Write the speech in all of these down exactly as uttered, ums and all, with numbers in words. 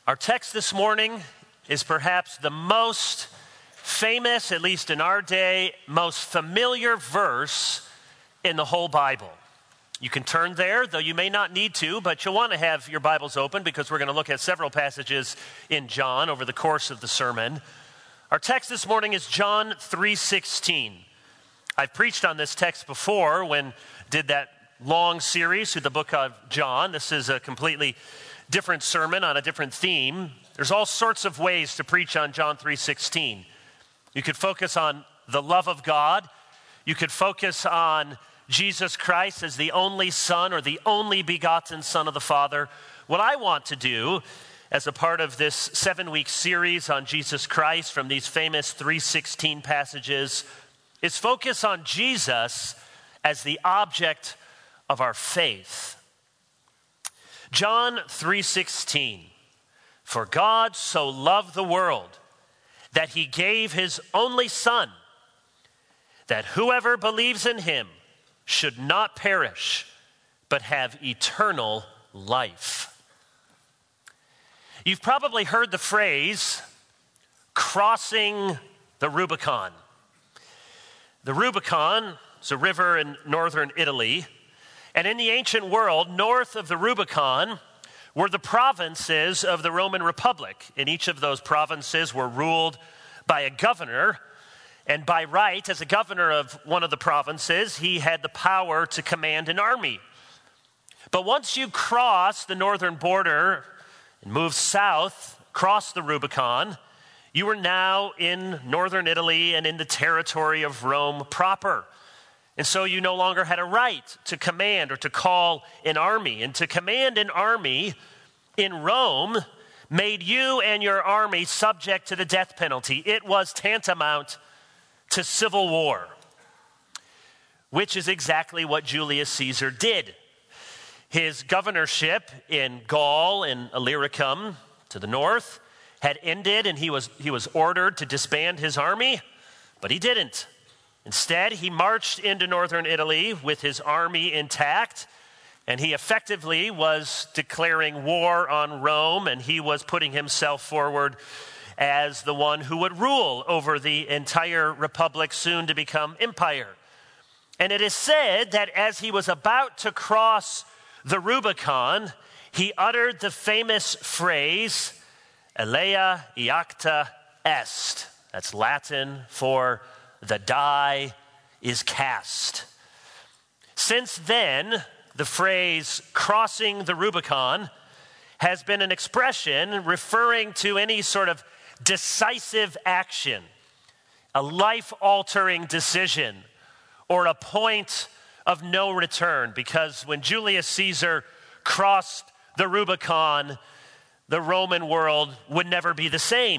Our text this morning is perhaps the most famous, at least in our day, most familiar verse in the whole Bible. You can turn there, though you may not need to, but you'll want to have your Bibles open because we're going to look at several passages in John over the course of the sermon. Our text this morning is John three sixteen. I've preached on this text before when did that long series through the book of John. This is a completely different sermon on a different theme. There's all sorts of ways to preach on John three sixteen. You could focus on the love of God. You could focus on Jesus Christ as the only Son or the only begotten Son of the Father. What I want to do as a part of this seven-week series on Jesus Christ from these famous three sixteen passages is focus on Jesus as the object of our faith. John three sixteen, for God so loved the world that he gave his only Son, that whoever believes in him should not perish, but have eternal life. You've probably heard the phrase, crossing the Rubicon. The Rubicon is a river in northern Italy. And in the ancient world, north of the Rubicon were the provinces of the Roman Republic. And each of those provinces were ruled by a governor. And by right, as a governor of one of the provinces, he had the power to command an army. But once you cross the northern border and move south, cross the Rubicon, you are now in northern Italy and in the territory of Rome proper. And so you no longer had a right to command or to call an army. And to command an army in Rome made you and your army subject to the death penalty. It was tantamount to civil war, which is exactly what Julius Caesar did. His governorship in Gaul and Illyricum to the north had ended, and he was, he was ordered to disband his army, but he didn't. Instead, he marched into northern Italy with his army intact, and he effectively was declaring war on Rome, and he was putting himself forward as the one who would rule over the entire republic, soon to become empire. And it is said that as he was about to cross the Rubicon, he uttered the famous phrase, Elea iacta est. That's Latin for the die is cast. Since then, the phrase crossing the Rubicon has been an expression referring to any sort of decisive action, a life-altering decision, or a point of no return. Because when Julius Caesar crossed the Rubicon, the Roman world would never be the same.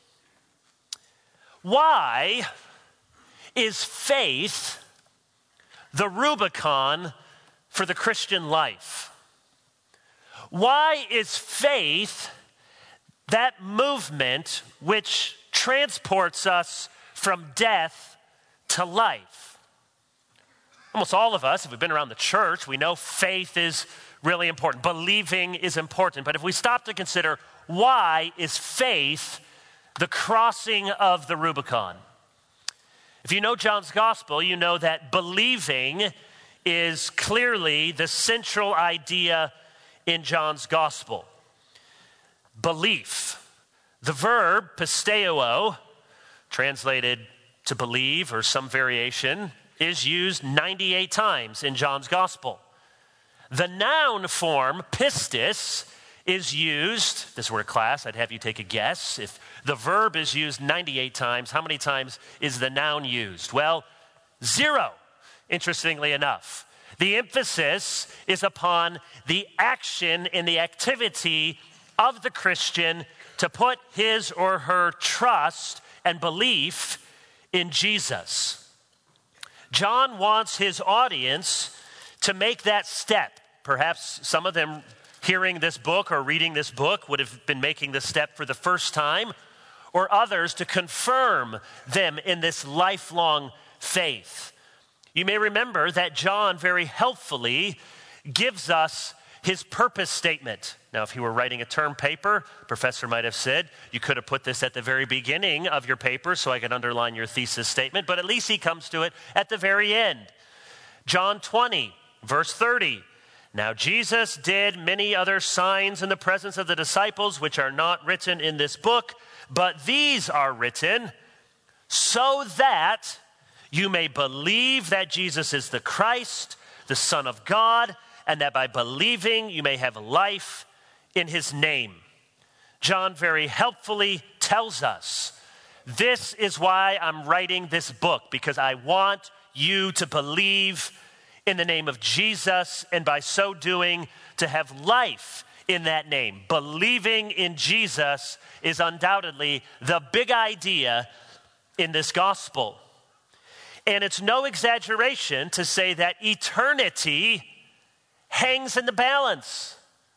Why is faith the Rubicon for the Christian life? Why is faith that movement which transports us from death to life? Almost all of us, if we've been around the church, we know faith is really important. Believing is important. But if we stop to consider, why is faith the crossing of the Rubicon? If you know John's gospel, you know that believing is clearly the central idea in John's gospel. Belief. The verb pisteuo, translated to believe or some variation, is used ninety-eight times in John's gospel. The noun form, pistis, is used, this were a class, I'd have you take a guess. If the verb is used ninety-eight times, how many times is the noun used? Well, zero, interestingly enough. The emphasis is upon the action and the activity of the Christian to put his or her trust and belief in Jesus. John wants his audience to make that step. Perhaps some of them hearing this book or reading this book would have been making this step for the first time, or others to confirm them in this lifelong faith. You may remember that John very helpfully gives us his purpose statement. Now, if he were writing a term paper, professor might have said, you could have put this at the very beginning of your paper so I could underline your thesis statement, but at least he comes to it at the very end. John twenty, verse thirty. Now Jesus did many other signs in the presence of the disciples, which are not written in this book, but these are written so that you may believe that Jesus is the Christ, the Son of God, and that by believing you may have life in his name. John very helpfully tells us, this is why I'm writing this book, because I want you to believe in the name of Jesus, and by so doing, to have life in that name. Believing in Jesus is undoubtedly the big idea in this gospel. And it's no exaggeration to say that eternity hangs in the balance.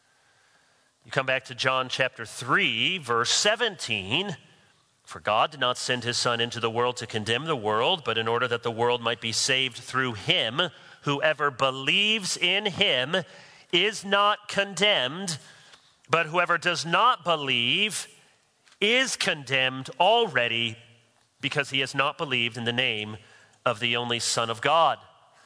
You come back to John chapter three, verse seventeen. For God did not send his Son into the world to condemn the world, but in order that the world might be saved through him. Whoever believes in him is not condemned, but whoever does not believe is condemned already because he has not believed in the name of the only Son of God.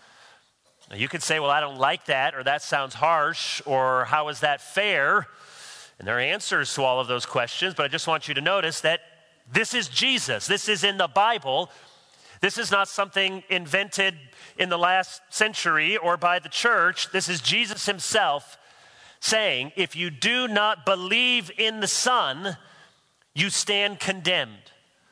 Now you could say, well, I don't like that, or that sounds harsh, or how is that fair? And there are answers to all of those questions, but I just want you to notice that this is Jesus. This is in the Bible. This is not something invented in the last century or by the church. This is Jesus himself saying, if you do not believe in the Son, you stand condemned.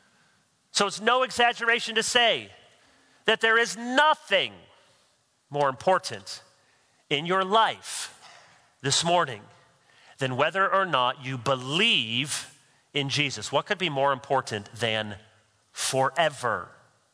So it's no exaggeration to say that there is nothing more important in your life this morning than whether or not you believe in Jesus. What could be more important than forever?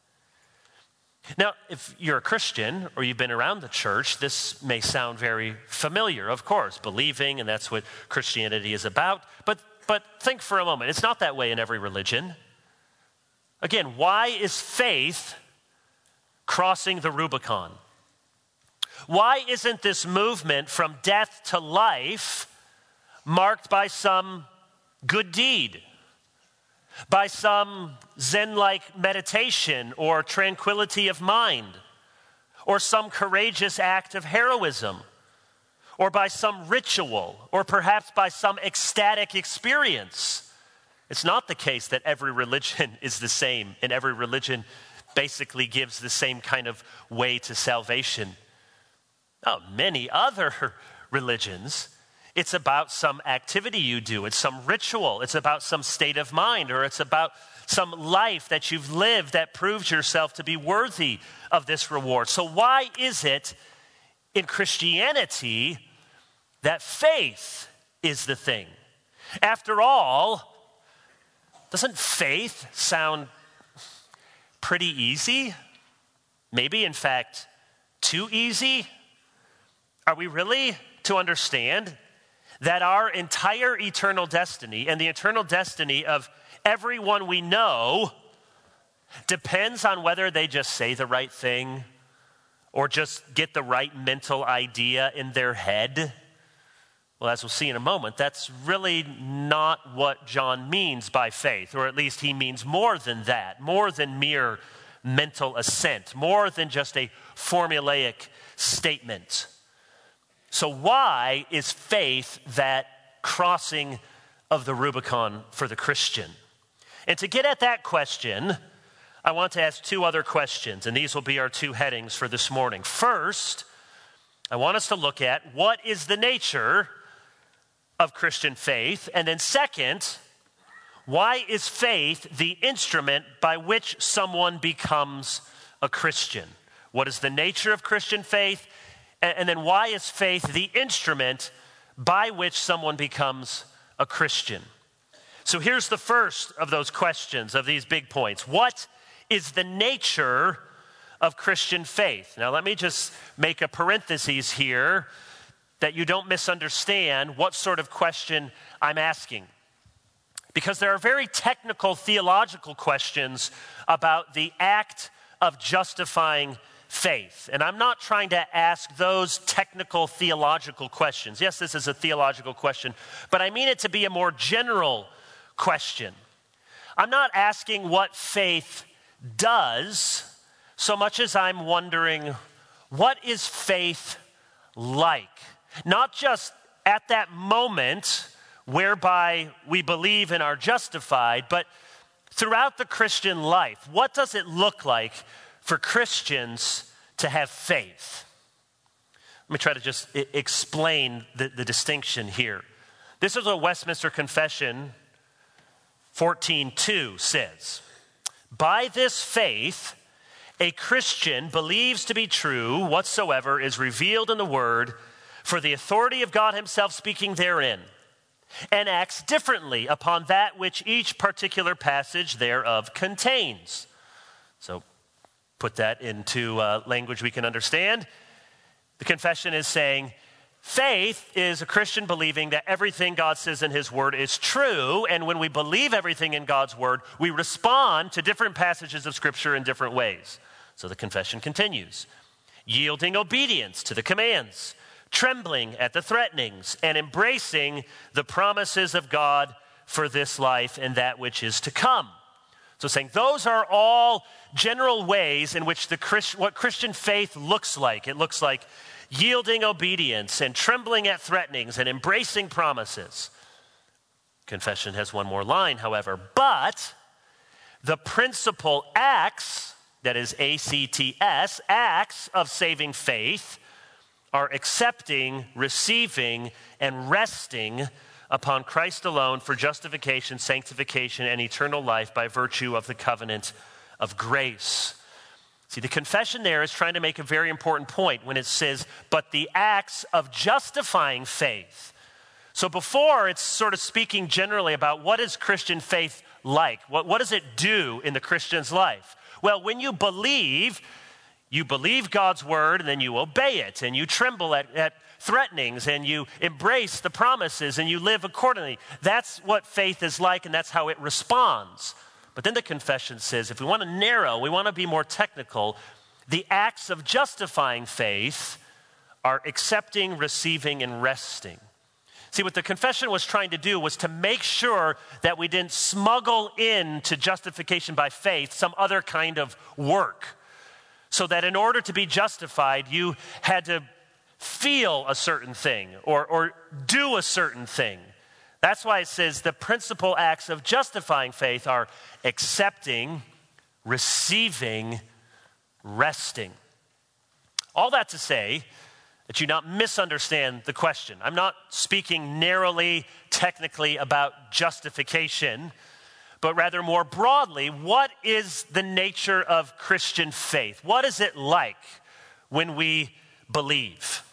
Now, if you're a Christian or you've been around the church, this may sound very familiar, of course, believing, and that's what Christianity is about. But, but think for a moment. It's not that way in every religion. Again, why is faith crossing the Rubicon? Why isn't this movement from death to life marked by some good deed, by some Zen-like meditation or tranquility of mind, or some courageous act of heroism, or by some ritual, or perhaps by some ecstatic experience? It's not the case that every religion is the same, and every religion basically gives the same kind of way to salvation. Oh, many other religions, it's about some activity you do. It's some ritual. It's about some state of mind, or it's about some life that you've lived that proves yourself to be worthy of this reward. So why is it in Christianity that faith is the thing? After all, doesn't faith sound pretty easy? Maybe, in fact, too easy? Are we really to understand that our entire eternal destiny and the eternal destiny of everyone we know depends on whether they just say the right thing or just get the right mental idea in their head? Well, as we'll see in a moment, that's really not what John means by faith, or at least he means more than that, more than mere mental assent, more than just a formulaic statement. So why is faith that crossing of the Rubicon for the Christian? And to get at that question, I want to ask two other questions, and these will be our two headings for this morning. First, I want us to look at what is the nature of Christian faith, and then second, why is faith the instrument by which someone becomes a Christian? What is the nature of Christian faith? And then why is faith the instrument by which someone becomes a Christian? So here's the first of those questions, of these big points. What is the nature of Christian faith? Now let me just make a parenthesis here that you don't misunderstand what sort of question I'm asking. Because there are very technical theological questions about the act of justifying faith? And I'm not trying to ask those technical theological questions. Yes, this is a theological question, but I mean it to be a more general question. I'm not asking what faith does so much as I'm wondering, what is faith like? Not just at that moment whereby we believe and are justified, but throughout the Christian life. What does it look like for Christians to have faith? Let me try to just I- explain the, the distinction here. This is what Westminster Confession fourteen two says. By this faith, a Christian believes to be true whatsoever is revealed in the word for the authority of God himself speaking therein, and acts differently upon that which each particular passage thereof contains. So put that into uh, language we can understand. The confession is saying, faith is a Christian believing that everything God says in his word is true, and when we believe everything in God's word, we respond to different passages of Scripture in different ways. So the confession continues. Yielding obedience to the commands, trembling at the threatenings, and embracing the promises of God for this life and that which is to come. So saying those are all general ways in which the Christ, what Christian faith looks like. It looks like yielding obedience and trembling at threatenings and embracing promises. Confession has one more line, however, but the principal acts, that is A C T S, acts of saving faith, are accepting, receiving, and resting upon Christ alone for justification, sanctification, and eternal life by virtue of the covenant of grace. See, the confession there is trying to make a very important point when it says, but the acts of justifying faith. So before, it's sort of speaking generally about what is Christian faith like? What, what does it do in the Christian's life? Well, when you believe, you believe God's word, and then you obey it, and you tremble at, at threatenings, and you embrace the promises, and you live accordingly. That's what faith is like, and that's how it responds. But then the confession says, if we want to narrow, we want to be more technical, the acts of justifying faith are accepting, receiving, and resting. See, what the confession was trying to do was to make sure that we didn't smuggle into justification by faith some other kind of work. So that in order to be justified, you had to feel a certain thing or, or do a certain thing. That's why it says the principal acts of justifying faith are accepting, receiving, resting. All that to say that you not misunderstand the question. I'm not speaking narrowly, technically about justification, but rather more broadly, what is the nature of Christian faith? What is it like when we believe?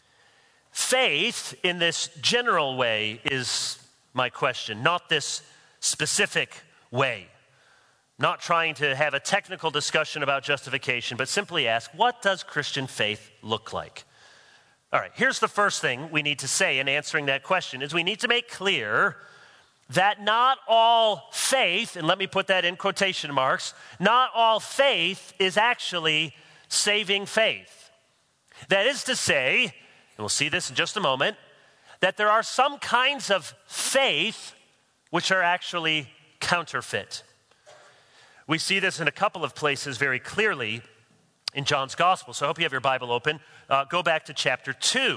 Faith, in this general way, is my question, not this specific way. Not trying to have a technical discussion about justification, but simply ask, what does Christian faith look like? All right, here's the first thing we need to say in answering that question, is we need to make clear that not all faith, and let me put that in quotation marks, not all faith is actually saving faith. That is to say, and we'll see this in just a moment, that there are some kinds of faith which are actually counterfeit. We see this in a couple of places very clearly in John's Gospel. So I hope you have your Bible open. Uh, go back to chapter two.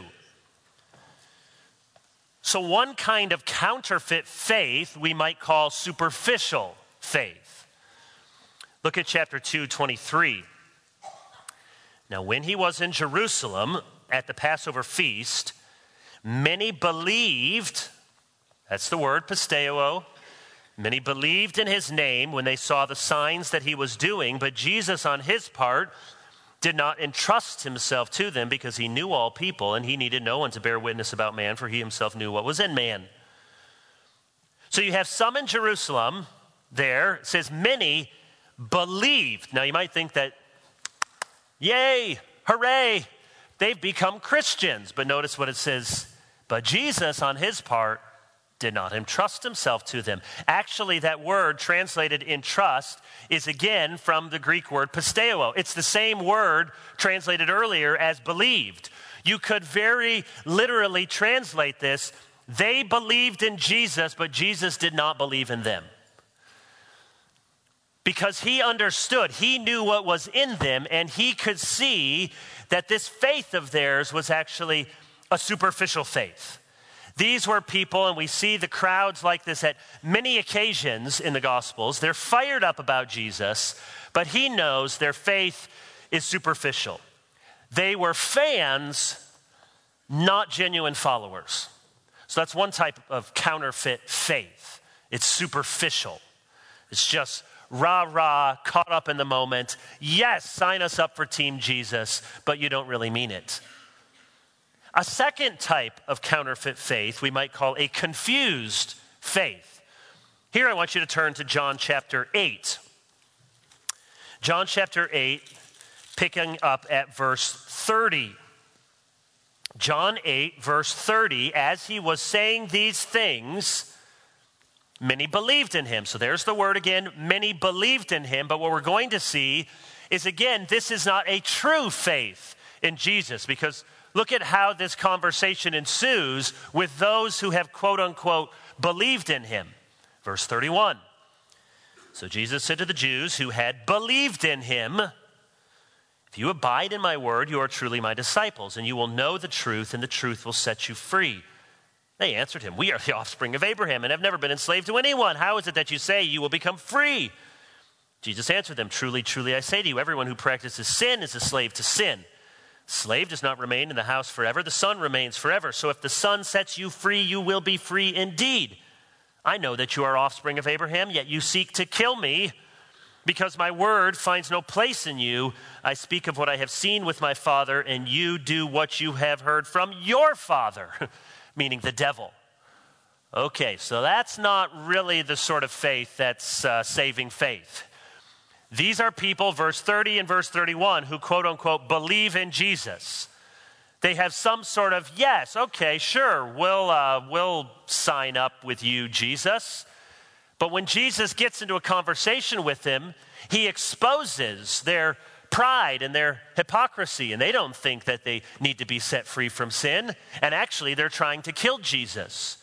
So one kind of counterfeit faith we might call superficial faith. Look at chapter two, twenty-three. Now, when he was in Jerusalem at the Passover feast, many believed, that's the word, pisteuo, many believed in his name when they saw the signs that he was doing, but Jesus on his part did not entrust himself to them because he knew all people and he needed no one to bear witness about man, for he himself knew what was in man. So you have some in Jerusalem there, it says many believed. Now you might think that, yay, hooray, they've become Christians. But notice what it says, but Jesus on his part did not entrust himself to them. Actually, that word translated entrust is again from the Greek word pisteuo. It's the same word translated earlier as believed. You could very literally translate this: they believed in Jesus, but Jesus did not believe in them. Because he understood, he knew what was in them, and he could see that this faith of theirs was actually a superficial faith. These were people, and we see the crowds like this at many occasions in the Gospels. They're fired up about Jesus, but he knows their faith is superficial. They were fans, not genuine followers. So that's one type of counterfeit faith. It's superficial. It's just rah, rah, caught up in the moment. Yes, sign us up for Team Jesus, but you don't really mean it. A second type of counterfeit faith we might call a confused faith. Here I want you to turn to John chapter eight. John chapter eight, picking up at verse thirty. John eight, verse thirty, as he was saying these things, many believed in him. So there's the word again, many believed in him. But what we're going to see is, again, this is not a true faith in Jesus, because look at how this conversation ensues with those who have, quote unquote, believed in him. Verse thirty-one. So Jesus said to the Jews who had believed in him, if you abide in my word, you are truly my disciples, and you will know the truth, and the truth will set you free. They answered him, we are the offspring of Abraham and have never been enslaved to anyone. How is it that you say you will become free? Jesus answered them, truly, truly, I say to you, everyone who practices sin is a slave to sin. Slave does not remain in the house forever. The son remains forever. So if the son sets you free, you will be free indeed. I know that you are offspring of Abraham, yet you seek to kill me because my word finds no place in you. I speak of what I have seen with my father, and you do what you have heard from your father, meaning the devil. Okay, so that's not really the sort of faith that's uh, saving faith. These are people, verse thirty and verse thirty-one, who quote unquote believe in Jesus. They have some sort of, yes, okay, sure, we'll, uh, we'll sign up with you, Jesus. But when Jesus gets into a conversation with them, he exposes their pride and their hypocrisy, and they don't think that they need to be set free from sin. And actually, they're trying to kill Jesus.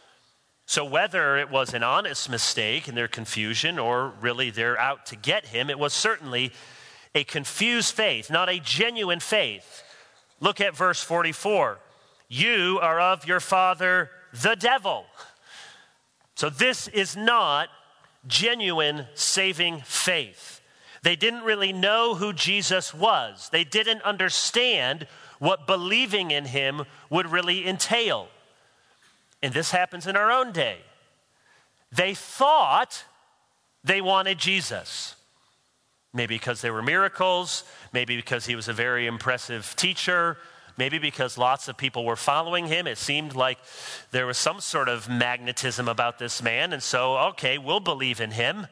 So whether it was an honest mistake in their confusion or really they're out to get him, it was certainly a confused faith, not a genuine faith. Look at verse forty-four. You are of your father, the devil. So this is not genuine saving faith. They didn't really know who Jesus was. They didn't understand what believing in him would really entail. And this happens in our own day. They thought they wanted Jesus. Maybe because there were miracles, maybe because he was a very impressive teacher, maybe because lots of people were following him. It seemed like there was some sort of magnetism about this man, and so, okay, we'll believe in him.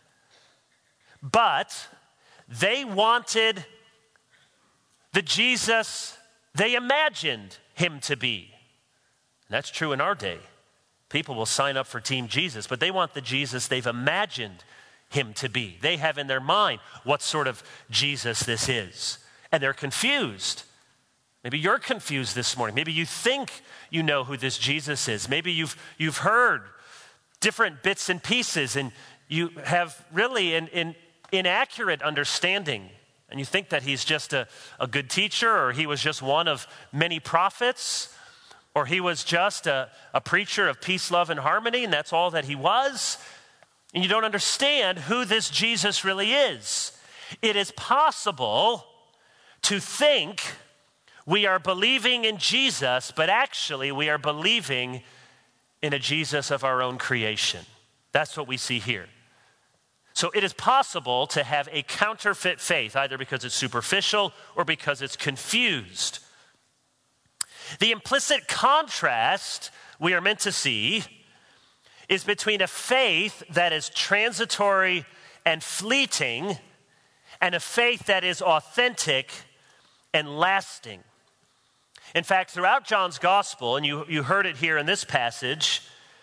But they wanted the Jesus they imagined him to be. That's true in our day. People will sign up for Team Jesus, but they want the Jesus they've imagined him to be. They have in their mind what sort of Jesus this is. And they're confused. Maybe you're confused this morning. Maybe you think you know who this Jesus is. Maybe you've, you've heard different bits and pieces, and you have really an, an inaccurate understanding. And you think that he's just a, a good teacher, or he was just one of many prophets, or he was just a, a preacher of peace, love, and harmony, and that's all that he was. And you don't understand who this Jesus really is. It is possible to think we are believing in Jesus, but actually we are believing in a Jesus of our own creation. That's what we see here. So it is possible to have a counterfeit faith, either because it's superficial or because it's confused. The implicit contrast we are meant to see is between a faith that is transitory and fleeting and a faith that is authentic and lasting. In fact, throughout John's gospel, and you, you heard it here in this passage,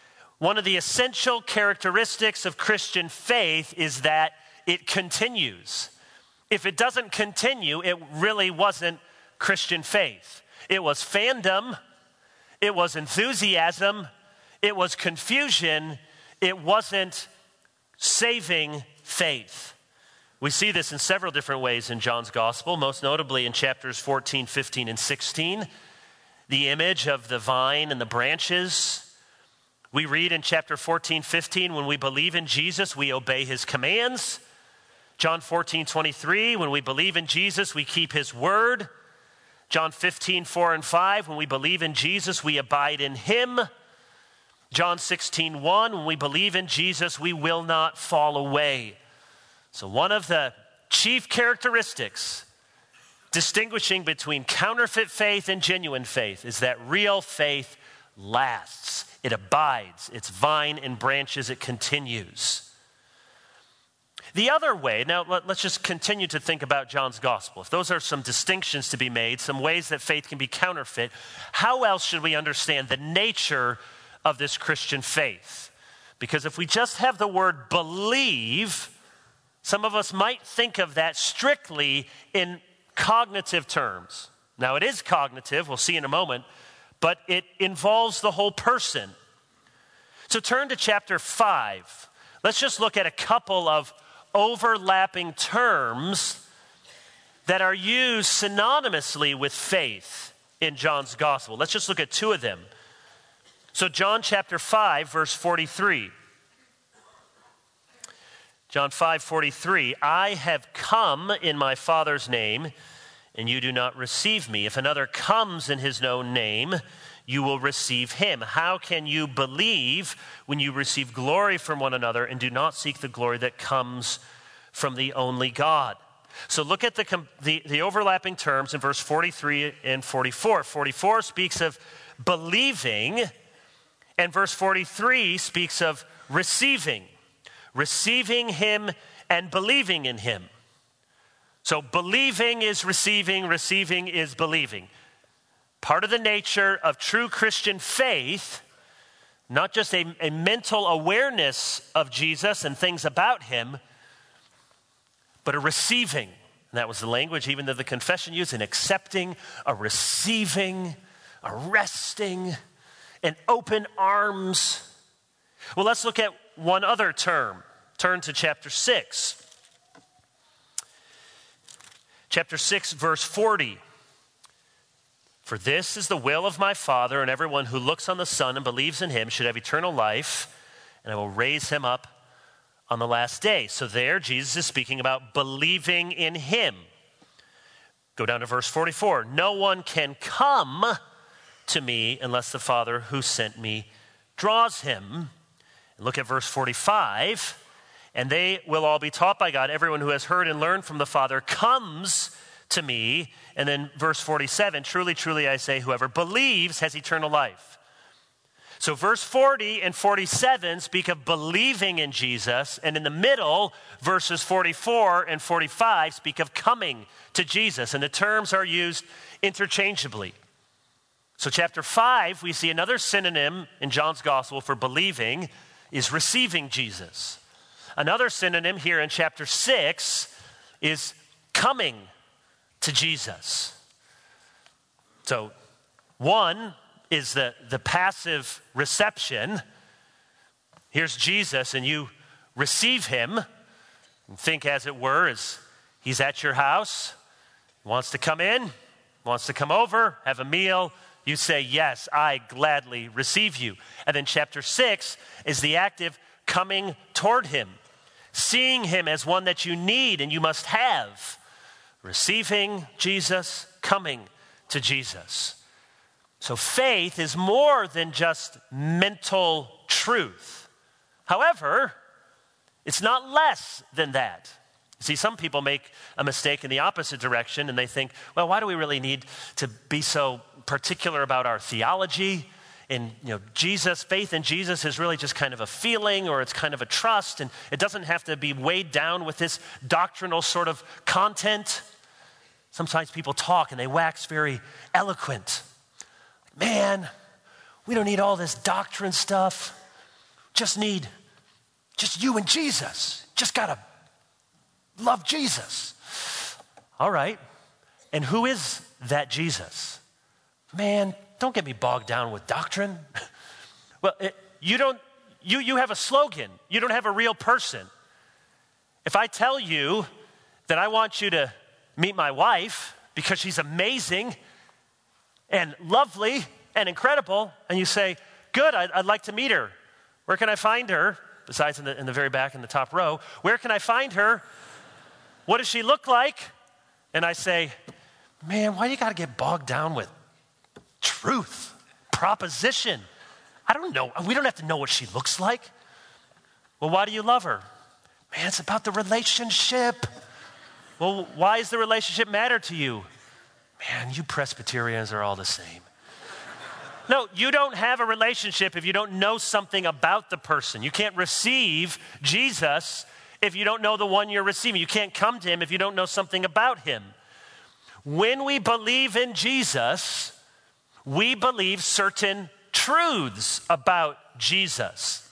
One of the essential characteristics of Christian faith is that it continues. If it doesn't continue, it really wasn't Christian faith. It was fandom, it was enthusiasm, it was confusion, it wasn't saving faith. We see this in several different ways in John's gospel, most notably in chapters fourteen, fifteen, and sixteen. The image of the vine and the branches. We read in chapter fourteen, fifteen, when we believe in Jesus, we obey his commands. John fourteen, twenty-three, when we believe in Jesus, we keep his word. John fifteen, four and five, when we believe in Jesus, we abide in him. John sixteen, one, when we believe in Jesus, we will not fall away. So one of the chief characteristics distinguishing between counterfeit faith and genuine faith is that real faith lasts. It abides. It's vine and branches. It continues. The other way, now let, let's just continue to think about John's gospel. If those are some distinctions to be made, some ways that faith can be counterfeit, how else should we understand the nature of this Christian faith? Because if we just have the word believe, some of us might think of that strictly in cognitive terms. Now it is cognitive, we'll see in a moment, but it involves the whole person. So turn to chapter five. Let's just look at a couple of overlapping terms that are used synonymously with faith in John's gospel. Let's just look at two of them. So John chapter five, verse forty-three. John five, forty-three, I have come in my Father's name, and you do not receive me. If another comes in his own name, you will receive him. How can you believe when you receive glory from one another and do not seek the glory that comes from the only God? So look at the, the, the overlapping terms in verse forty-three and forty-four. forty-four speaks of believing, and verse forty-three speaks of receiving. Receiving him and believing in him. So believing is receiving, receiving is believing. Part of the nature of true Christian faith, not just a, a mental awareness of Jesus and things about him, but a receiving. And that was the language even that the confession used, an accepting, a receiving, a resting, an open arms. Well, let's look at one other term. Turn to chapter six. Chapter six, verse forty. For this is the will of my Father, and everyone who looks on the Son and believes in him should have eternal life, and I will raise him up on the last day. So there, Jesus is speaking about believing in him. Go down to verse forty-four. No one can come to me unless the Father who sent me draws him. And look at verse forty-five. And they will all be taught by God. Everyone who has heard and learned from the Father comes to me. And then verse forty-seven, truly, truly, I say, whoever believes has eternal life. So verse forty and forty-seven speak of believing in Jesus. And in the middle, verses forty-four and forty-five speak of coming to Jesus. And the terms are used interchangeably. So chapter five, we see another synonym in John's gospel for believing is receiving Jesus. Another synonym here in chapter six is coming to Jesus. So one is the, the passive reception. Here's Jesus and you receive him. And think as it were as he's at your house, wants to come in, wants to come over, have a meal. You say, yes, I gladly receive you. And then chapter six is the active coming toward him. Seeing him as one that you need and you must have. Receiving Jesus, coming to Jesus. So faith is more than just mental truth. However, it's not less than that. See, some people make a mistake in the opposite direction and they think, well, why do we really need to be so particular about our theology? And, you know, Jesus, faith in Jesus is really just kind of a feeling or it's kind of a trust, and it doesn't have to be weighed down with this doctrinal sort of content. Sometimes people talk and they wax very eloquent. Man, we don't need all this doctrine stuff. just need, just you and Jesus. Just gotta love Jesus. All right, and who is that Jesus? Man, don't get me bogged down with doctrine. Well, it, you don't, you, you have a slogan. You don't have a real person. If I tell you that I want you to meet my wife because she's amazing and lovely and incredible, and you say, good, I'd, I'd like to meet her. Where can I find her? Besides in the, in the very back in the top row. Where can I find her? What does she look like? And I say, man, why do you got to get bogged down with truth, proposition? I don't know. We don't have to know what she looks like. Well, why do you love her? Man, it's about the relationship. Well, why does the relationship matter to you? Man, you Presbyterians are all the same. No, you don't have a relationship if you don't know something about the person. You can't receive Jesus if you don't know the one you're receiving. You can't come to him if you don't know something about him. When we believe in Jesus, we believe certain truths about Jesus.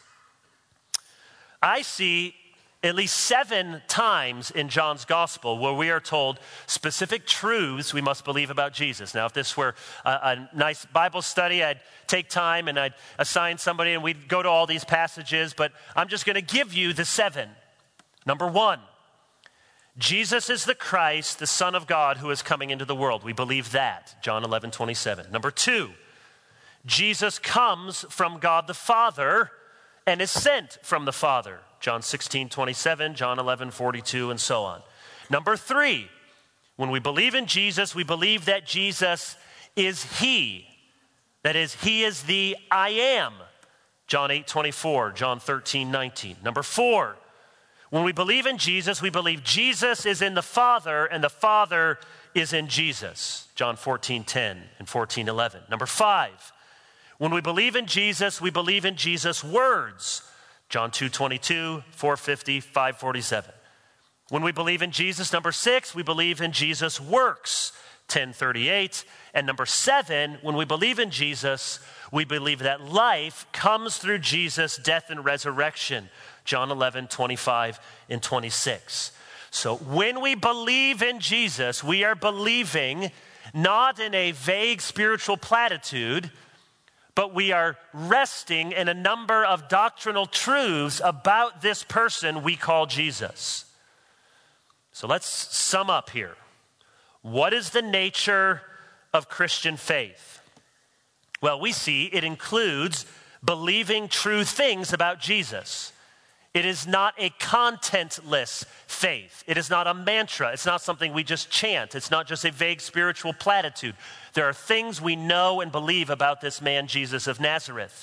I see at least seven times in John's gospel where we are told specific truths we must believe about Jesus. Now, if this were a, a nice Bible study, I'd take time and I'd assign somebody and we'd go to all these passages, but I'm just going to give you the seven. Number one, Jesus is the Christ, the Son of God, who is coming into the world. We believe that, John eleven twenty-seven. Number two, Jesus comes from God the Father and is sent from the Father. John sixteen twenty-seven, John eleven forty-two, and so on. Number three, when we believe in Jesus, we believe that Jesus is he. That is, he is the I am. John eight twenty-four, John thirteen nineteen. Number four, when we believe in Jesus, we believe Jesus is in the Father and the Father is in Jesus. John fourteen ten and fourteen eleven. Number five, when we believe in Jesus, we believe in Jesus' words. John two twenty-two, four fifty, five forty-seven. When we believe in Jesus, number six, we believe in Jesus' works, ten thirty-eight. And number seven, when we believe in Jesus, we believe that life comes through Jesus' death and resurrection, John eleven, twenty-five and twenty-six. So when we believe in Jesus, we are believing not in a vague spiritual platitude, but we are resting in a number of doctrinal truths about this person we call Jesus. So let's sum up here. What is the nature of Christian faith? Well, we see it includes believing true things about Jesus. It is not a contentless faith. It is not a mantra. It's not something we just chant. It's not just a vague spiritual platitude. There are things we know and believe about this man, Jesus of Nazareth.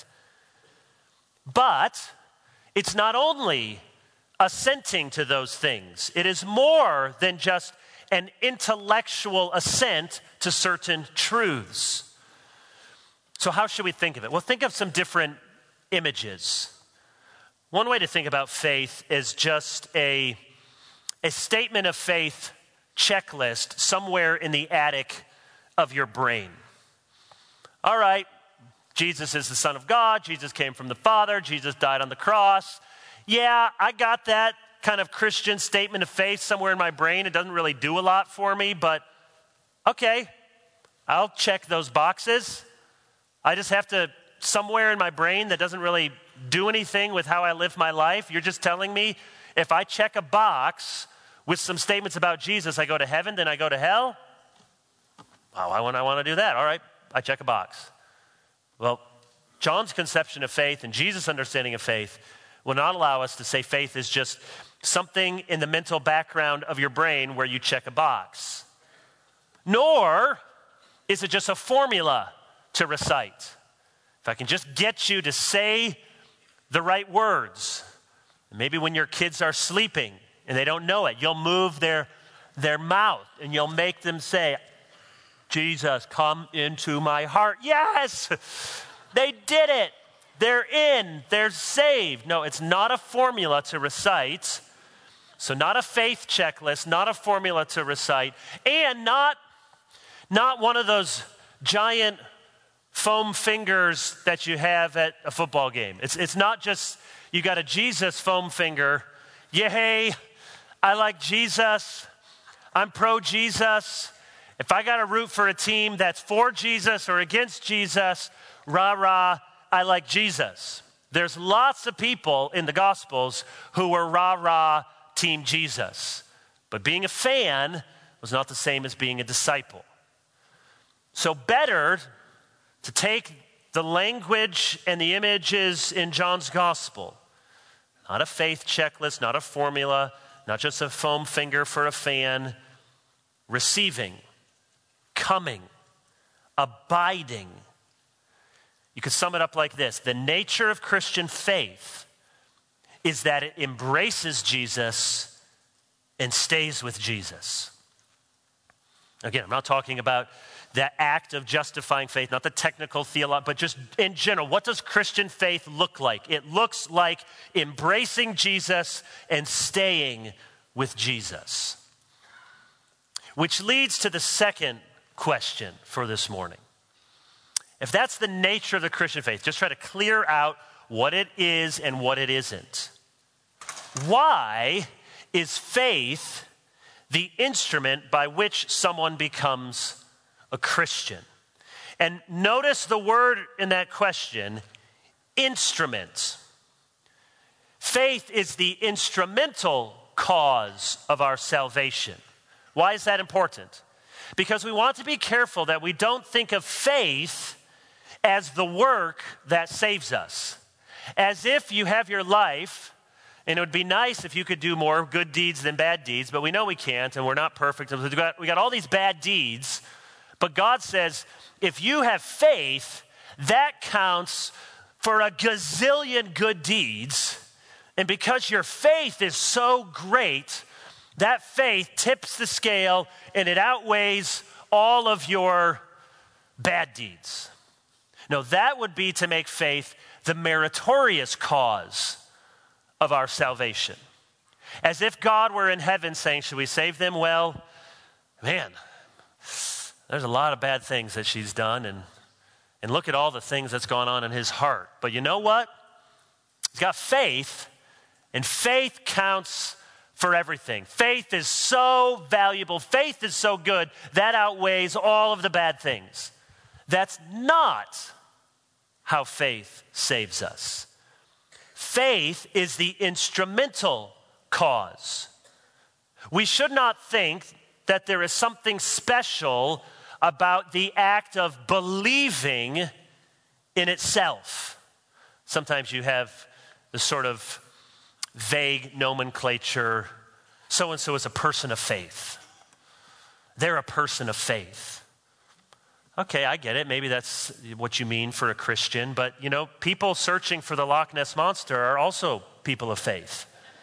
But it's not only assenting to those things. It is more than just an intellectual assent to certain truths. So how should we think of it? Well, think of some different images. One way to think about faith is just a, a statement of faith checklist somewhere in the attic of your brain. All right, Jesus is the Son of God. Jesus came from the Father. Jesus died on the cross. Yeah, I got that kind of Christian statement of faith somewhere in my brain. It doesn't really do a lot for me, but okay, I'll check those boxes. I just have to, somewhere in my brain that doesn't really do anything with how I live my life. You're just telling me if I check a box with some statements about Jesus, I go to heaven, then I go to hell? Wow, I want, I want to do that. All right, I check a box. Well, John's conception of faith and Jesus' understanding of faith will not allow us to say faith is just something in the mental background of your brain where you check a box. Nor is it just a formula to recite. If I can just get you to say the right words, maybe when your kids are sleeping and they don't know it, you'll move their, their mouth and you'll make them say, Jesus, come into my heart. Yes, they did it. They're in, they're saved. No, it's not a formula to recite. So not a faith checklist, not a formula to recite, and not, not one of those giant foam fingers that you have at a football game. It's, it's not just you got a Jesus foam finger. Yay, I like Jesus. I'm pro-Jesus. If I got to root for a team that's for Jesus or against Jesus, rah, rah, I like Jesus. There's lots of people in the Gospels who were rah, rah, team Jesus. But being a fan was not the same as being a disciple. So better to take the language and the images in John's Gospel, not a faith checklist, not a formula, not just a foam finger for a fan, receiving, coming, abiding. You could sum it up like this. The nature of Christian faith is that it embraces Jesus and stays with Jesus. Again, I'm not talking about the act of justifying faith, not the technical theology, but just in general, what does Christian faith look like? It looks like embracing Jesus and staying with Jesus. Which leads to the second question for this morning. If that's the nature of the Christian faith, just try to clear out what it is and what it isn't. Why is faith the instrument by which someone becomes a Christian? And notice the word in that question, instrument. Faith is the instrumental cause of our salvation. Why is that important? Because we want to be careful that we don't think of faith as the work that saves us. As if you have your life, and it would be nice if you could do more good deeds than bad deeds, but we know we can't, and we're not perfect. We got, we got all these bad deeds, but God says, if you have faith, that counts for a gazillion good deeds, and because your faith is so great, that faith tips the scale, and it outweighs all of your bad deeds. No, that would be to make faith the meritorious cause of our salvation. As if God were in heaven saying, should we save them? Well, man, there's a lot of bad things that she's done, and, and look at all the things that's gone on in his heart. But you know what? He's got faith, and faith counts for everything. Faith is so valuable. Faith is so good. That outweighs all of the bad things. That's not how faith saves us. Faith is the instrumental cause. We should not think that there is something special about the act of believing in itself. Sometimes you have the sort of vague nomenclature, so-and-so is a person of faith. They're a person of faith. Okay, I get it. Maybe that's what you mean for a Christian, but you know, people searching for the Loch Ness Monster are also people of faith.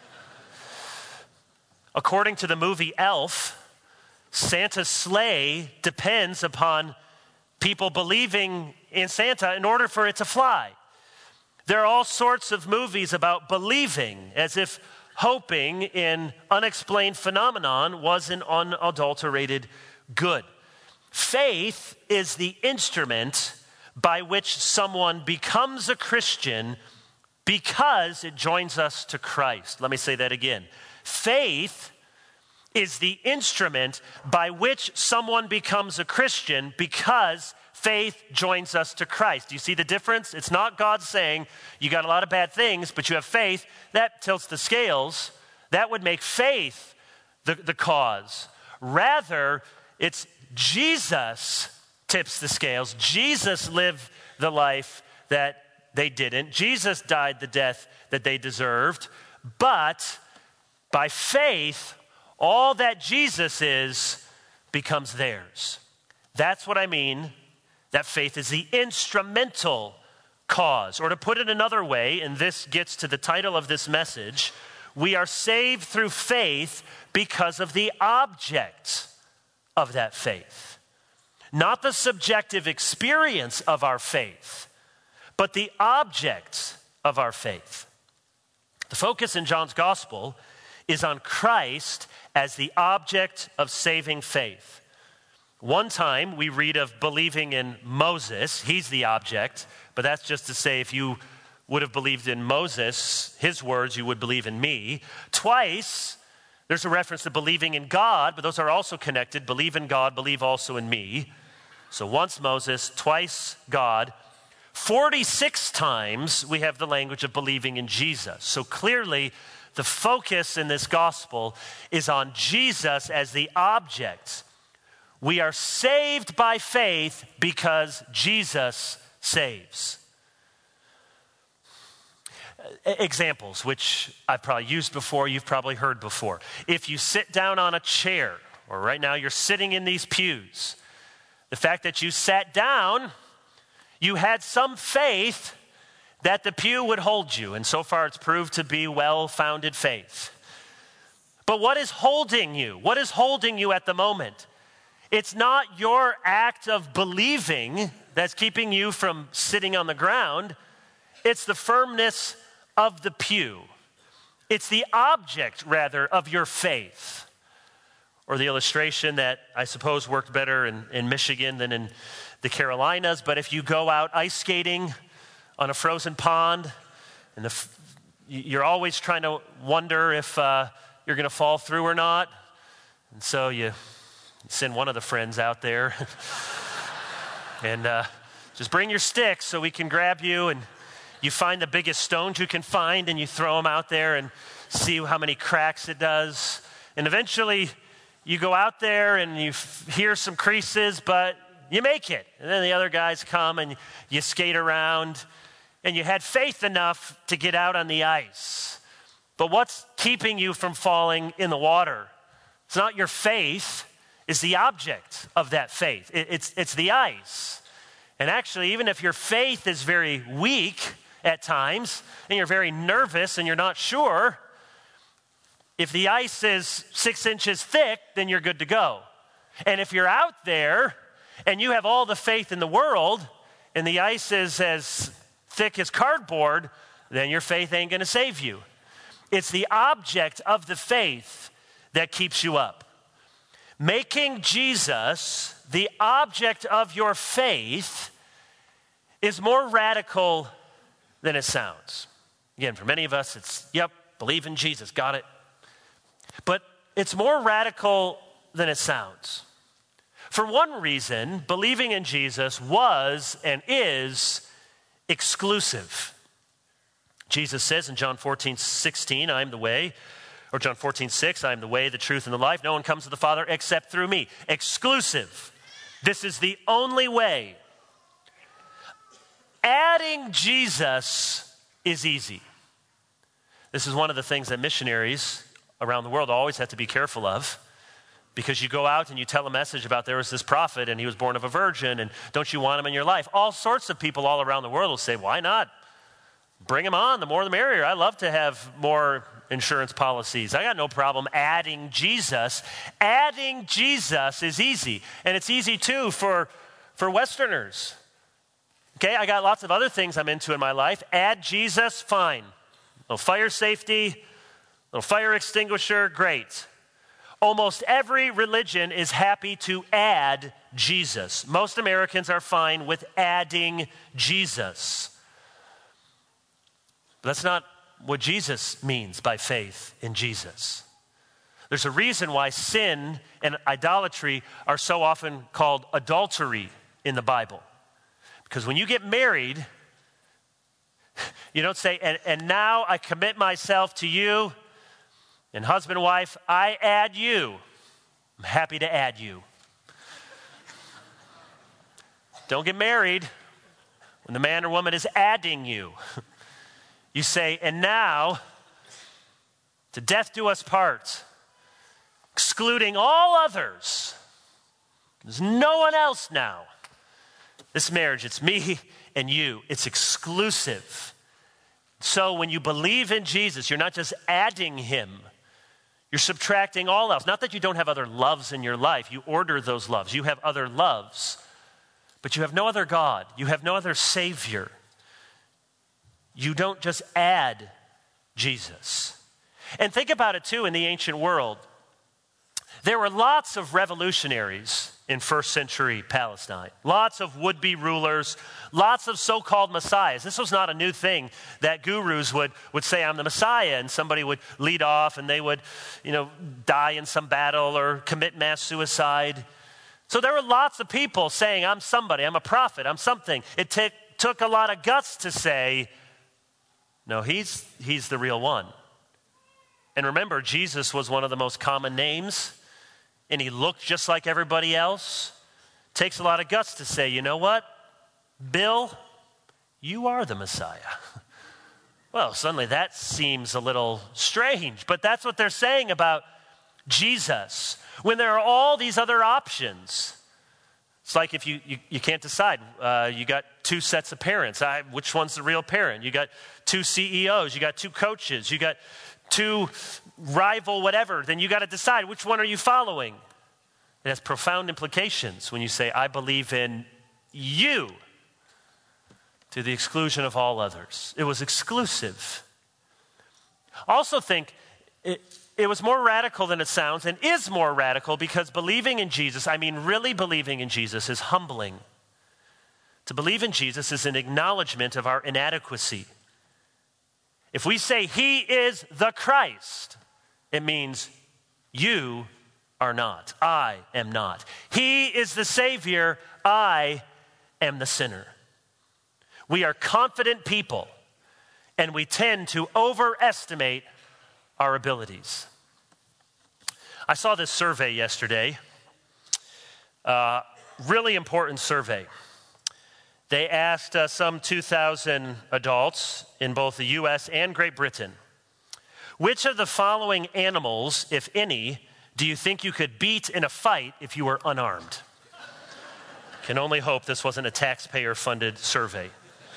According to the movie Elf, Santa's sleigh depends upon people believing in Santa in order for it to fly. There are all sorts of movies about believing, as if hoping in unexplained phenomenon was an unadulterated good. Faith is the instrument by which someone becomes a Christian because it joins us to Christ. Let me say that again. Faith is the instrument by which someone becomes a Christian because faith joins us to Christ. Do you see the difference? It's not God saying, you got a lot of bad things, but you have faith. That tilts the scales. That would make faith the, the cause. Rather, it's Jesus tips the scales. Jesus lived the life that they didn't. Jesus died the death that they deserved. But by faith, all that Jesus is becomes theirs. That's what I mean, that faith is the instrumental cause. Or to put it another way, and this gets to the title of this message, we are saved through faith because of the object of that faith. Not the subjective experience of our faith, but the object of our faith. The focus in John's gospel is on Christ as the object of saving faith. One time we read of believing in Moses. He's the object, but that's just to say if you would have believed in Moses, his words, you would believe in me. Twice, there's a reference to believing in God, but those are also connected. Believe in God, believe also in me. So once Moses, twice God. forty-six times we have the language of believing in Jesus. So clearly, the focus in this gospel is on Jesus as the object. We are saved by faith because Jesus saves. Examples, which I've probably used before, you've probably heard before. If you sit down on a chair, or right now you're sitting in these pews, the fact that you sat down, you had some faith that the pew would hold you, and so far it's proved to be well-founded faith. But what is holding you? What is holding you at the moment? It's not your act of believing that's keeping you from sitting on the ground. It's the firmness of the pew. It's the object, rather, of your faith. Or the illustration that I suppose worked better in, in Michigan than in the Carolinas, but if you go out ice skating on a frozen pond, and the, you're always trying to wonder if uh, you're going to fall through or not, and so you send one of the friends out there, and uh, just bring your sticks so we can grab you, and you find the biggest stones you can find, and you throw them out there and see how many cracks it does, and eventually you go out there and you f- hear some creases, but you make it. And then the other guys come and you skate around and you had faith enough to get out on the ice. But what's keeping you from falling in the water? It's not your faith, it's the object of that faith. It, it's, it's the ice. And actually, even if your faith is very weak at times and you're very nervous and you're not sure, if the ice is six inches thick, then you're good to go. And if you're out there and you have all the faith in the world and the ice is as thick as cardboard, then your faith ain't going to save you. It's the object of the faith that keeps you up. Making Jesus the object of your faith is more radical than it sounds. Again, for many of us, it's, yep, believe in Jesus, got it. But it's more radical than it sounds. For one reason, believing in Jesus was and is exclusive. Jesus says in John fourteen sixteen, I am the way, or John fourteen six, I am the way, the truth, and the life. No one comes to the Father except through me. Exclusive. This is the only way. Adding Jesus is easy. This is one of the things that missionaries around the world always have to be careful of, because you go out and you tell a message about there was this prophet and he was born of a virgin and don't you want him in your life? All sorts of people all around the world will say, why not? Bring him on, the more the merrier. I love to have more insurance policies. I got no problem adding Jesus. Adding Jesus is easy, and it's easy too for, for Westerners. Okay, I got lots of other things I'm into in my life. Add Jesus, fine. No fire safety, little fire extinguisher, great. Almost every religion is happy to add Jesus. Most Americans are fine with adding Jesus. But that's not what Jesus means by faith in Jesus. There's a reason why sin and idolatry are so often called adultery in the Bible. Because when you get married, you don't say, and, and now I commit myself to you. And husband and wife, I add you. I'm happy to add you. Don't get married when the man or woman is adding you. You say, and now, to death do us part, excluding all others. There's no one else now. This marriage, it's me and you. It's exclusive. So when you believe in Jesus, you're not just adding him. You're subtracting all else. Not that you don't have other loves in your life. You order those loves. You have other loves. But you have no other God. You have no other Savior. You don't just add Jesus. And think about it too in the ancient world. There were lots of revolutionaries in first century Palestine. Lots of would-be rulers, lots of so-called messiahs. This was not a new thing that gurus would, would say, I'm the Messiah, and somebody would lead off and they would, you know, die in some battle or commit mass suicide. So there were lots of people saying, I'm somebody, I'm a prophet, I'm something. It t- took a lot of guts to say, no, he's, he's the real one. And remember, Jesus was one of the most common names, and he looked just like everybody else. Takes a lot of guts to say, you know what, Bill, you are the Messiah. Well, suddenly that seems a little strange, but that's what they're saying about Jesus. When there are all these other options, it's like if you, you, you can't decide. Uh, you got two sets of parents. I, which one's the real parent? You got two C E Os. You got two coaches. You got two rival whatever. Then you got to decide which one are you following. It has profound implications when you say, I believe in you to the exclusion of all others. It was exclusive. Also think it, it was more radical than it sounds, and is more radical because believing in Jesus, I mean really believing in Jesus, is humbling. To believe in Jesus is an acknowledgement of our inadequacy. If we say he is the Christ, it means you are not. I am not. He is the Savior. I am the sinner. We are confident people, and we tend to overestimate our abilities. I saw this survey yesterday, uh, really important survey. They asked uh, some two thousand adults in both the U S and Great Britain, which of the following animals, if any, do you think you could beat in a fight if you were unarmed? Can only hope this wasn't a taxpayer-funded survey.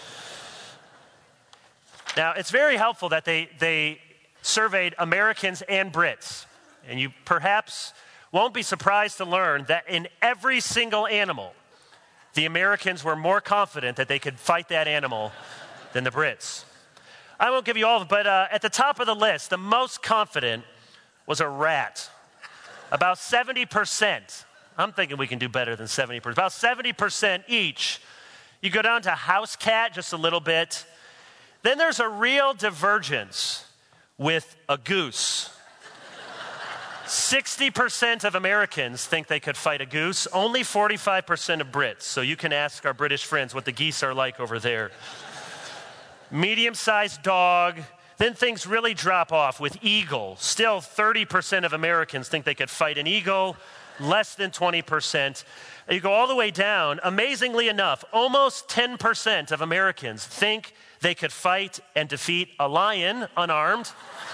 Now, it's very helpful that they, they surveyed Americans and Brits, and you perhaps won't be surprised to learn that in every single animal, the Americans were more confident that they could fight that animal than the Brits. I won't give you all of it, but uh, at the top of the list, the most confident was a rat. About seventy percent. I'm thinking we can do better than seventy percent. About seventy percent each. You go down to house cat just a little bit. Then there's a real divergence with a goose. sixty percent of Americans think they could fight a goose, only forty-five percent of Brits. So you can ask our British friends what the geese are like over there. Medium-sized dog. Then things really drop off with eagle. Still thirty percent of Americans think they could fight an eagle, less than twenty percent. You go all the way down. Amazingly enough, almost ten percent of Americans think they could fight and defeat a lion unarmed.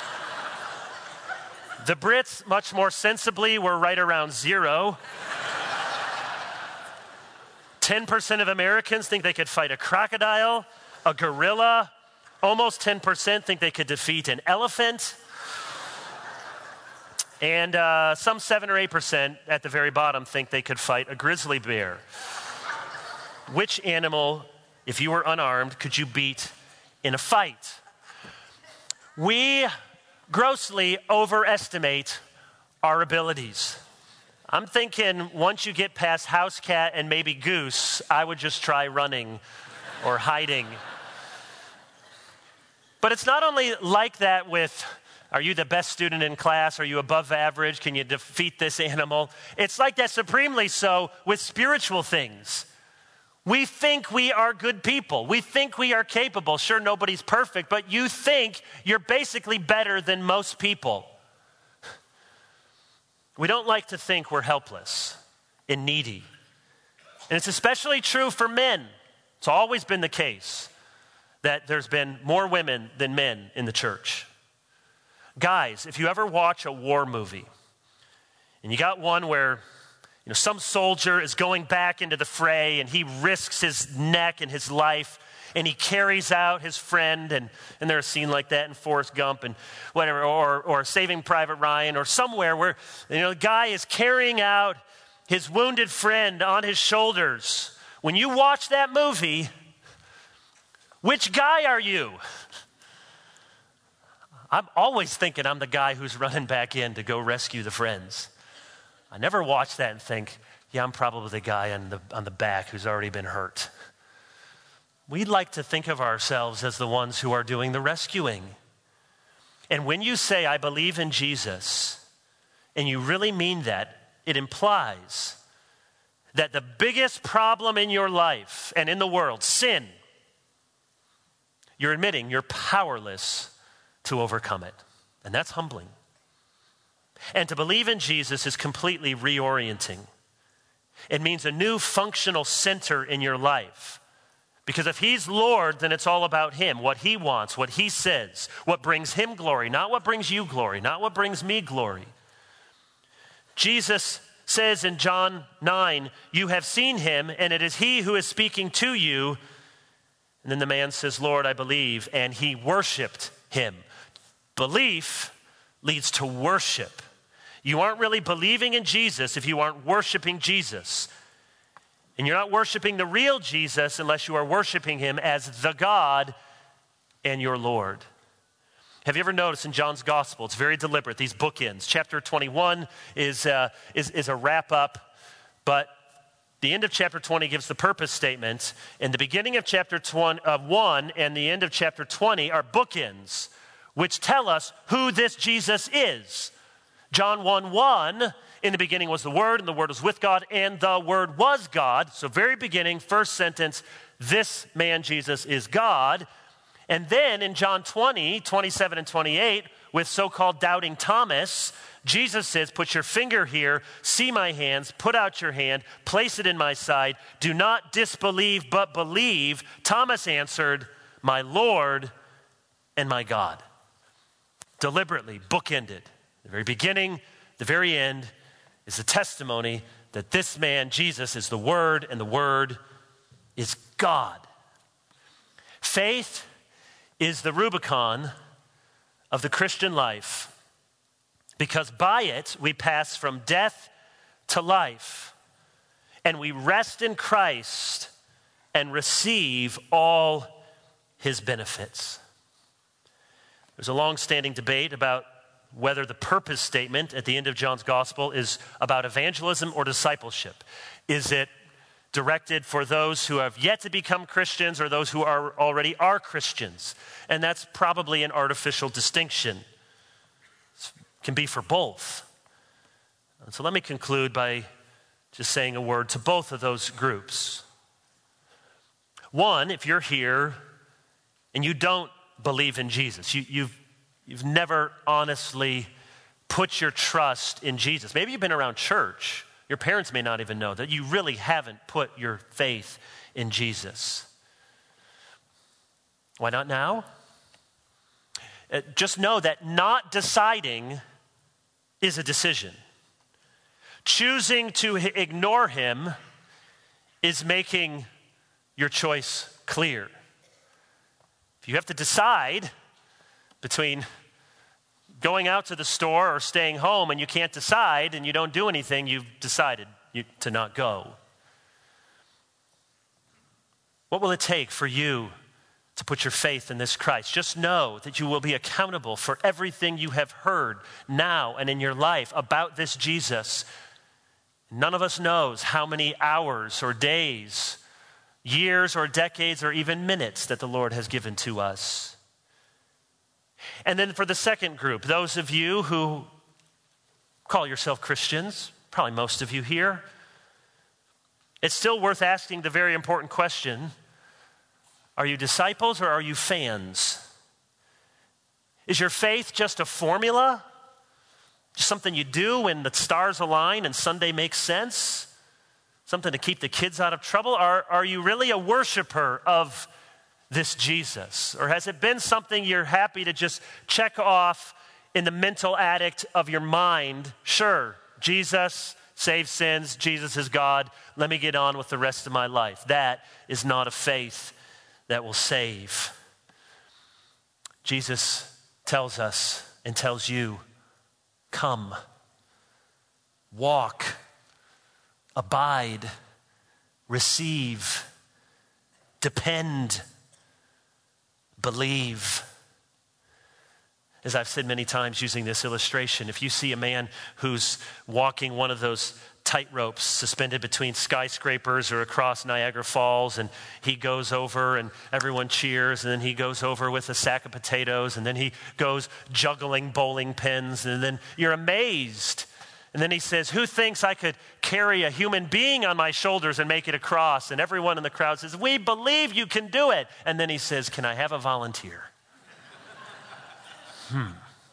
The Brits, much more sensibly, were right around zero. ten percent of Americans think they could fight a crocodile, a gorilla. Almost ten percent think they could defeat an elephant. And uh, some seven or eight percent at the very bottom think they could fight a grizzly bear. Which animal, if you were unarmed, could you beat in a fight? We grossly overestimate our abilities. I'm thinking once you get past house cat and maybe goose, I would just try running or hiding. But it's not only like that with, are you the best student in class? Are you above average? Can you defeat this animal? It's like that supremely so with spiritual things. We think we are good people. We think we are capable. Sure, nobody's perfect, but you think you're basically better than most people. We don't like to think we're helpless and needy. And it's especially true for men. It's always been the case that there's been more women than men in the church. Guys, if you ever watch a war movie, and you got one where you know, some soldier is going back into the fray and he risks his neck and his life and he carries out his friend, and, and there's a scene like that in Forrest Gump and whatever, or, or Saving Private Ryan, or somewhere where you know, the guy is carrying out his wounded friend on his shoulders. When you watch that movie, which guy are you? I'm always thinking I'm the guy who's running back in to go rescue the friends. I never watch that and think, yeah, I'm probably the guy on the, on the back who's already been hurt. We'd like to think of ourselves as the ones who are doing the rescuing. And when you say, I believe in Jesus, and you really mean that, it implies that the biggest problem in your life and in the world, sin, you're admitting you're powerless to overcome it. And that's humbling. And to believe in Jesus is completely reorienting. It means a new functional center in your life. Because if he's Lord, then it's all about him, what he wants, what he says, what brings him glory, not what brings you glory, not what brings me glory. Jesus says in John nine, you have seen him, and it is he who is speaking to you. And then the man says, Lord, I believe, and he worshiped him. Belief leads to worship. You aren't really believing in Jesus if you aren't worshiping Jesus. And you're not worshiping the real Jesus unless you are worshiping him as the God and your Lord. Have you ever noticed in John's gospel, it's very deliberate, these bookends. Chapter twenty-one is, uh, is, is a wrap up, but the end of chapter twenty gives the purpose statement, and the beginning of chapter one and the end of chapter twenty are bookends, which tell us who this Jesus is. John one one, in the beginning was the Word, and the Word was with God, and the Word was God. So very beginning, first sentence, this man Jesus is God. And then in John twenty, twenty-seven and twenty-eight, with so-called doubting Thomas, Jesus says, put your finger here, see my hands, put out your hand, place it in my side. Do not disbelieve, but believe. Thomas answered, my Lord and my God. Deliberately bookended. The very beginning, the very end is the testimony that this man, Jesus, is the Word, and the Word is God. Faith is the Rubicon of the Christian life, because by it we pass from death to life, and we rest in Christ and receive all his benefits. There's a long-standing debate about whether the purpose statement at the end of John's gospel is about evangelism or discipleship. Is it directed for those who have yet to become Christians or those who are already are Christians? And that's probably an artificial distinction. It can be for both. And so let me conclude by just saying a word to both of those groups. One, if you're here and you don't believe in Jesus, you, you've You've never honestly put your trust in Jesus. Maybe you've been around church. Your parents may not even know that you really haven't put your faith in Jesus. Why not now? Uh, just know that not deciding is a decision. Choosing to h- ignore him is making your choice clear. If you have to decide between going out to the store or staying home and you can't decide and you don't do anything, you've decided you, to not go. What will it take for you to put your faith in this Christ? Just know that you will be accountable for everything you have heard now and in your life about this Jesus. None of us knows how many hours or days, years or decades or even minutes that the Lord has given to us. And then for the second group, those of you who call yourself Christians, probably most of you here, it's still worth asking the very important question, are you disciples or are you fans? Is your faith just a formula? Just something you do when the stars align and Sunday makes sense? Something to keep the kids out of trouble? Are, are you really a worshiper of this Jesus? Or has it been something you're happy to just check off in the mental addict of your mind? Sure, Jesus saves sins, Jesus is God, let me get on with the rest of my life. That is not a faith that will save. Jesus tells us and tells you, come, walk, abide, receive, depend, believe. As I've said many times using this illustration, if you see a man who's walking one of those tight ropes suspended between skyscrapers or across Niagara Falls, and he goes over and everyone cheers, and then he goes over with a sack of potatoes, and then he goes juggling bowling pins, and then you're amazed. And then he says, who thinks I could carry a human being on my shoulders and make it across? And everyone in the crowd says, we believe you can do it. And then he says, can I have a volunteer? hmm.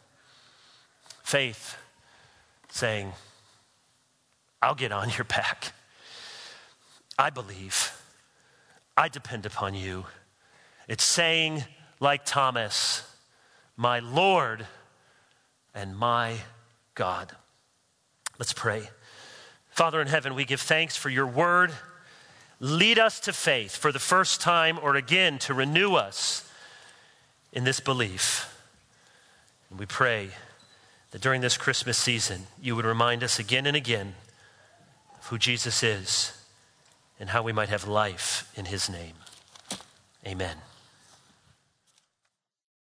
Faith saying, I'll get on your back. I believe. I depend upon you. It's saying, like Thomas, my Lord and my God. Let's pray. Father in heaven, we give thanks for your word. Lead us to faith for the first time or again to renew us in this belief. And we pray that during this Christmas season, you would remind us again and again of who Jesus is and how we might have life in his name. Amen.